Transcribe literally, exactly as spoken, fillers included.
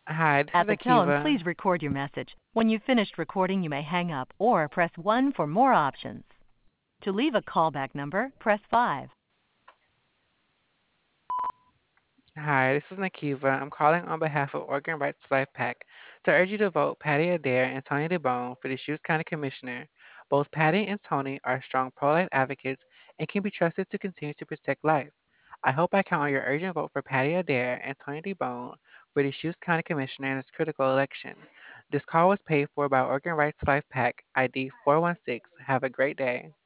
Hi, this is At the tone, Akiva. please record your message. When you've finished recording, you may hang up or press one for more options. To leave a callback number, press five. Hi, this is Nakiva. I'm calling on behalf of Organ Rights Life PAC to urge you to vote Patty Adair and Tony DeBone for the Shoes County Commissioner. Both Patty and Tony are strong pro-life advocates and can be trusted to continue to protect life. I hope I count on your urgent vote for Patty Adair and Tony DeBone for the Shoes County Commissioner in this critical election. This call was paid for by Organ Rights Life PAC I D four one six. Have a great day.